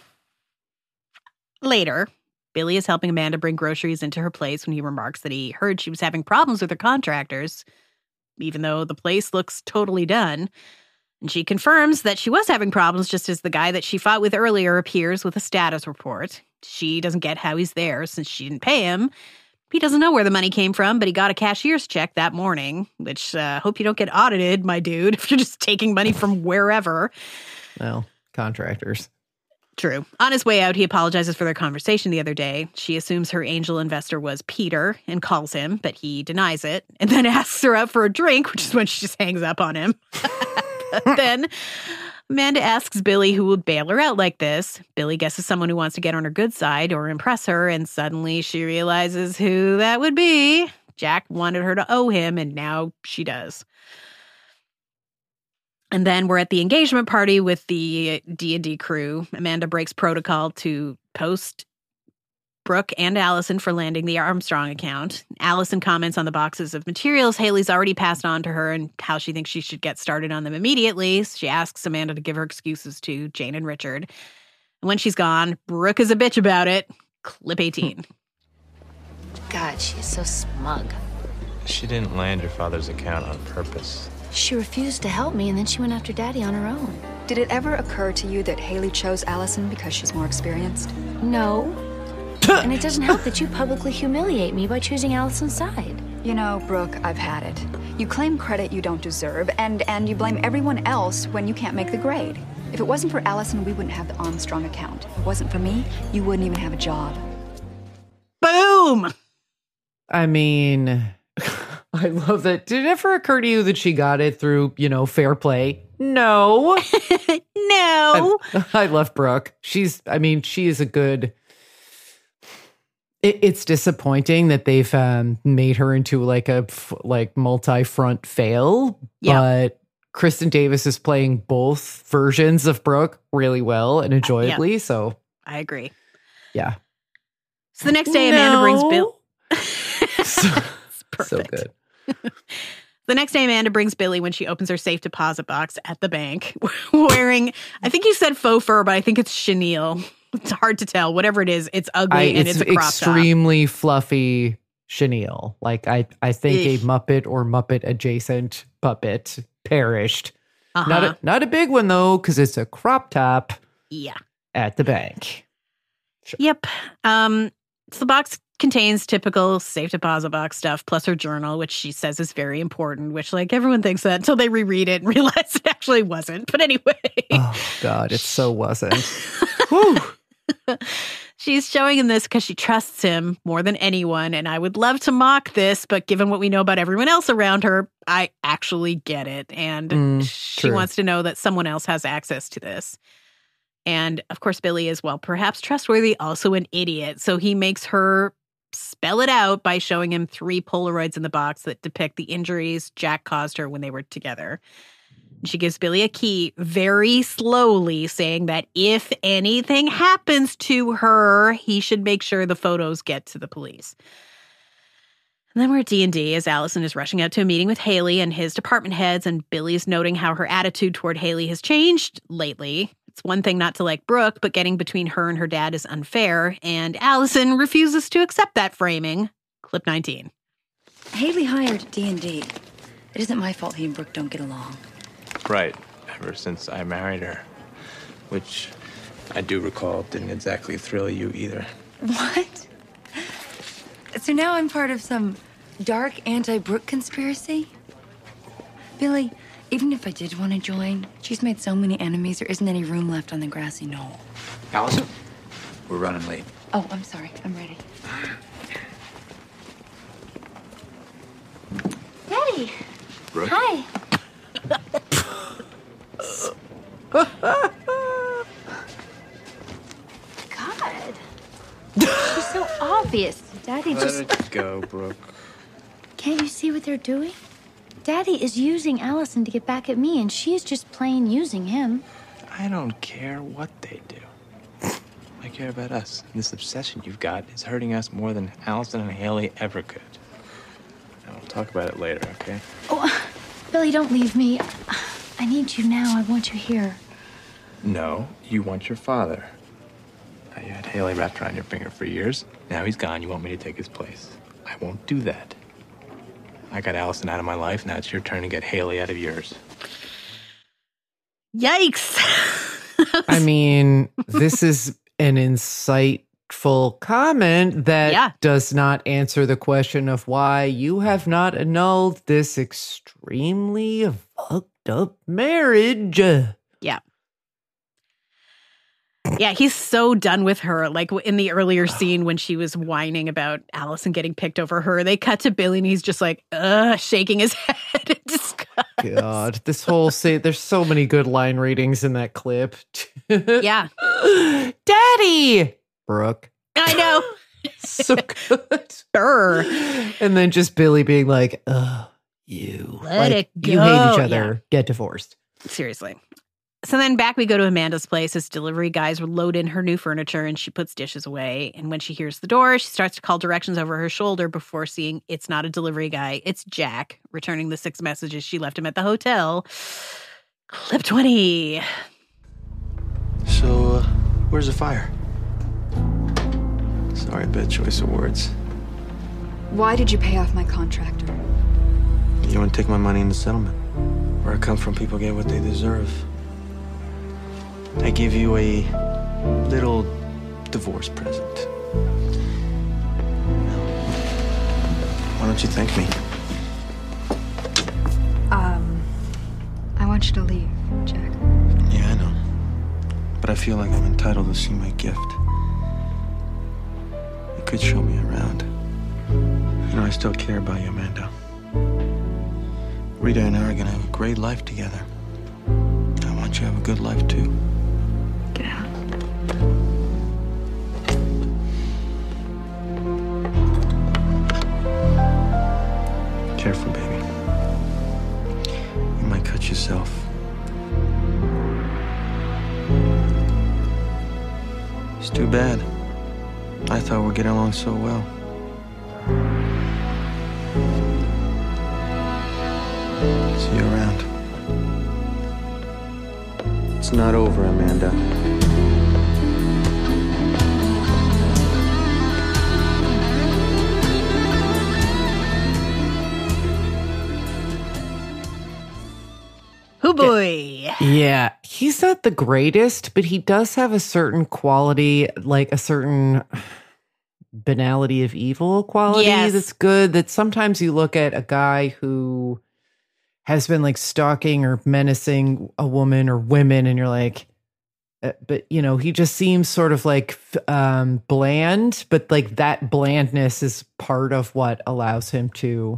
D: Later, Billy is helping Amanda bring groceries into her place when he remarks that he heard she was having problems with her contractors, even though the place looks totally done. And she confirms that she was having problems just as the guy that she fought with earlier appears with a status report. She doesn't get how he's there since she didn't pay him. He doesn't know where the money came from, but he got a cashier's check that morning, which hope you don't get audited, my dude, if you're just taking money from wherever.
E: Well, contractors.
D: True. On his way out, he apologizes for their conversation the other day. She assumes her angel investor was Peter and calls him, but he denies it and then asks her out for a drink, which is when she just hangs up on him. Then Amanda asks Billy who would bail her out like this. Billy guesses someone who wants to get on her good side or impress her, and suddenly she realizes who that would be. Jack wanted her to owe him, and now she does. And then we're at the engagement party with the D&D crew. Amanda breaks protocol to post Brooke and Allison for landing the Armstrong account. Allison comments on the boxes of materials Haley's already passed on to her and how she thinks she should get started on them immediately. She asks Amanda to give her excuses to Jane and Richard. And when she's gone, Brooke is a bitch about it. Clip 18.
M: God, she is so smug.
S: She didn't land your father's account on purpose.
M: She refused to help me, and then she went after Daddy on her own.
P: Did it ever occur to you that Haley chose Allison because she's more experienced?
M: No. And it doesn't help that you publicly humiliate me by choosing Allison's side.
P: You know, Brooke, I've had it. You claim credit you don't deserve, and you blame everyone else when you can't make the grade. If it wasn't for Allison, we wouldn't have the Armstrong account. If it wasn't for me, you wouldn't even have a job.
D: Boom!
E: I mean, I love that. Did it ever occur to you that she got it through, fair play? No.
D: No.
E: I love Brooke. She is a good... It's disappointing that they've made her into like a multi-front fail, but Kristen Davis is playing both versions of Brooke really well and enjoyably. So
D: I agree.
E: Yeah.
D: So the next day, Amanda brings Bill.
E: So good.
D: The next day, Amanda brings Billy when she opens her safe deposit box at the bank, wearing, I think you said faux fur, but I think it's chenille. It's hard to tell. Whatever it is, it's ugly and it's a crop top.
E: Extremely fluffy chenille. Like I think a Muppet or Muppet adjacent puppet perished. Not a big one though, because it's a crop top.
D: Yeah.
E: At the bank.
D: Sure. Yep. So the box contains typical safe deposit box stuff, plus her journal, which she says is very important, which like everyone thinks that until they reread it and realize it actually wasn't. But anyway.
E: Oh, God, it so wasn't. Whew.
D: She's showing him this because she trusts him more than anyone. And I would love to mock this, but given what we know about everyone else around her, I actually get it. And she wants to know that someone else has access to this. And of course, Billy is, well, perhaps trustworthy, also an idiot. So he makes her spell it out by showing him 3 Polaroids in the box that depict the injuries Jack caused her when they were together. She gives Billy a key very slowly, saying that if anything happens to her, he should make sure the photos get to the police. And then we're at D&D as Allison is rushing out to a meeting with Haley and his department heads, and Billy's noting how her attitude toward Haley has changed lately. It's one thing not to like Brooke, but getting between her and her dad is unfair, and Allison refuses to accept that framing. Clip 19.
K: Haley hired D&D. It isn't my fault he and Brooke don't get along.
S: Right. Ever since I married her. Which I do recall didn't exactly thrill you either.
K: What? So now I'm part of some dark anti-Brooke conspiracy? Billy, even if I did want to join, she's made so many enemies, there isn't any room left on the grassy knoll.
Q: Allison, we're running late.
K: Oh, I'm sorry. I'm ready.
M: Daddy.
Q: Brooke?
M: Hi. God. It's so obvious. Daddy just...
S: Let it go, Brooke.
M: Can't you see what they're doing? Daddy is using Allison to get back at me, and she's just plain using him.
S: I don't care what they do. I care about us. This obsession you've got is hurting us more than Allison and Haley ever could. And we'll talk about it later, okay?
M: Oh, Billy, don't leave me. I need you now. I want you here.
S: No, you want your father. You had Haley wrapped around your finger for years. Now he's gone. You want me to take his place. I won't do that. I got Allison out of my life. Now it's your turn to get Haley out of yours.
D: Yikes.
E: I mean, this is an insightful comment that does not answer the question of why you have not annulled this extremely fucked up marriage.
D: Yeah. Yeah, he's so done with her. Like in the earlier scene when she was whining about Allison getting picked over her, they cut to Billy and he's just like, shaking his head in disgust.
E: God, this whole scene, there's so many good line readings in that clip.
D: Yeah.
E: Daddy! Brooke.
D: I know.
E: So good.
D: Sure.
E: And then just Billy being like, you.
D: Let it go.
E: You hate each other. Get divorced.
D: Seriously. So then back we go to Amanda's place as delivery guys load in her new furniture and she puts dishes away. And when she hears the door, she starts to call directions over her shoulder before seeing it's not a delivery guy. It's Jack returning the 6 messages she left him at the hotel. Clip 20.
I: So, where's the fire? Sorry, bad choice of words.
P: Why did you pay off my contractor?
I: You want to take my money in the settlement? Where I come from, people get what they deserve. I give you a little divorce present. Why don't you thank me?
P: I want you to leave, Jack.
I: Yeah, I know. But I feel like I'm entitled to see my gift. You could show me around. You know, I still care about you, Amanda. Rita and I are gonna have a great life together. I want you to have a good life, too.
P: Get out.
I: Careful, baby. You might cut yourself. It's too bad. I thought we'd get along so well. See you around. It's not over, Amanda.
D: Oh boy.
E: Yeah, he's not the greatest, but he does have a certain quality, like a certain banality of evil quality that's good. That sometimes you look at a guy who has been like stalking or menacing a woman or women, and you're like, but you know, he just seems sort of like bland, but like that blandness is part of what allows him to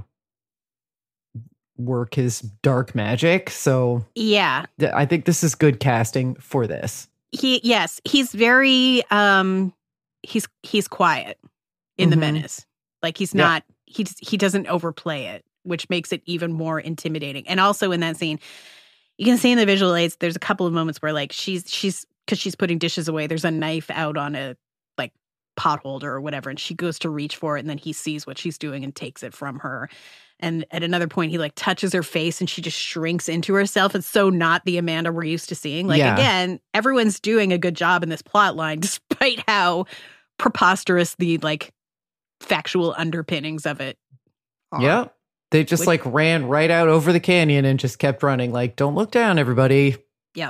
E: work his dark magic. So
D: yeah,
E: I think this is good casting for this.
D: He's very he's quiet in the menace. Like he's not he doesn't overplay it, which makes it even more intimidating. And also in that scene, you can see in the visual aids, there's a couple of moments where like she's because she's putting dishes away, there's a knife out on a like pot holder or whatever, and she goes to reach for it, and then he sees what she's doing and takes it from her. And at another point, he like touches her face and she just shrinks into herself. It's so not the Amanda we're used to seeing. Like, again, everyone's doing a good job in this plot line, despite how preposterous the like factual underpinnings of it are.
E: Yeah. They just like ran right out over the canyon and just kept running. Like, don't look down, everybody.
D: Yep.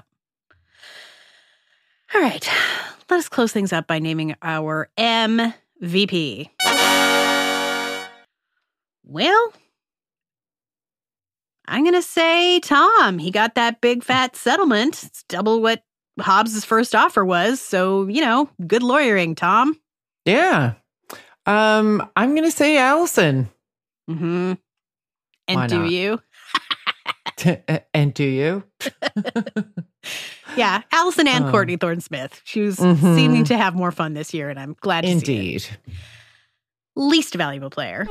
D: All right. Let us close things up by naming our MVP. Well, I'm going to say Tom. He got that big fat settlement. It's double what Hobbs' first offer was. So, you know, good lawyering, Tom.
E: Yeah. I'm going to say Allison.
D: Mm-hmm. And
E: Why
D: do
E: not?
D: you?
E: And do you?
D: Yeah. Allison and Courtney Thorne-Smith. She was seeming to have more fun this year, and I'm glad to see it.
E: Indeed.
D: Least valuable player.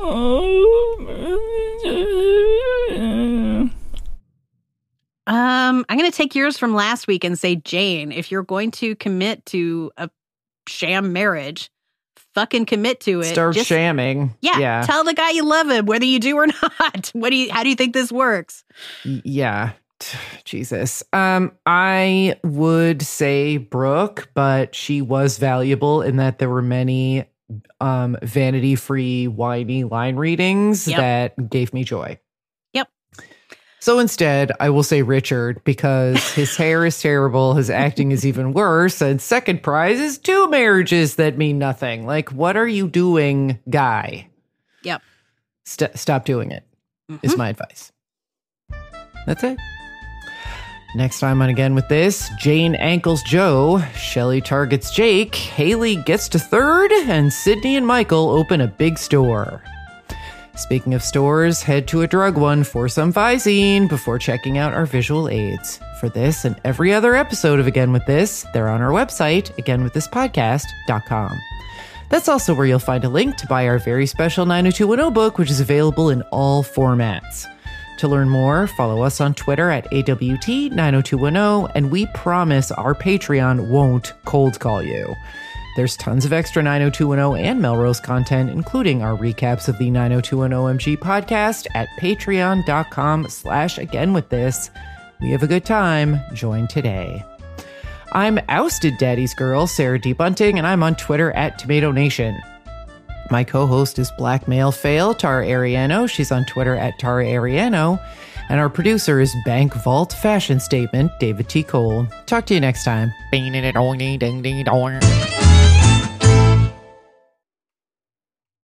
D: I'm going to take yours from last week and say Jane. If you're going to commit to a sham marriage, fucking commit to it.
E: Start shamming.
D: Yeah. Tell the guy you love him, whether you do or not. How do you think this works?
E: Yeah. Jesus. I would say Brooke, but she was valuable in that there were many vanity-free, whiny line readings that gave me joy.
D: Yep.
E: So instead, I will say Richard, because his hair is terrible, his acting is even worse, and second prize is 2 marriages that mean nothing. Like, what are you doing, guy?
D: Yep.
E: Stop doing it, is my advice. That's it. Next time on Again with This, Jane ankles Joe, Shelley targets Jake, Haley gets to 3rd, and Sydney and Michael open a big store. Speaking of stores, head to a drug one for some Visine before checking out our visual aids. For this and every other episode of Again with This, they're on our website, againwiththispodcast.com. That's also where you'll find a link to buy our very special 90210 book, which is available in all formats. To learn more, follow us on Twitter at AWT90210, and we promise our Patreon won't cold call you. There's tons of extra 90210 and Melrose content, including our recaps of the 90210 MG podcast at patreon.com/againwiththis. We have a good time. Join today. I'm Ousted Daddy's Girl, Sarah D. Bunting, and I'm on Twitter at Tomato Nation. My co-host is Black Male Fail, Tara Ariano. She's on Twitter at Tara Ariano. And our producer is Bank Vault Fashion Statement, David T. Cole. Talk to you next time.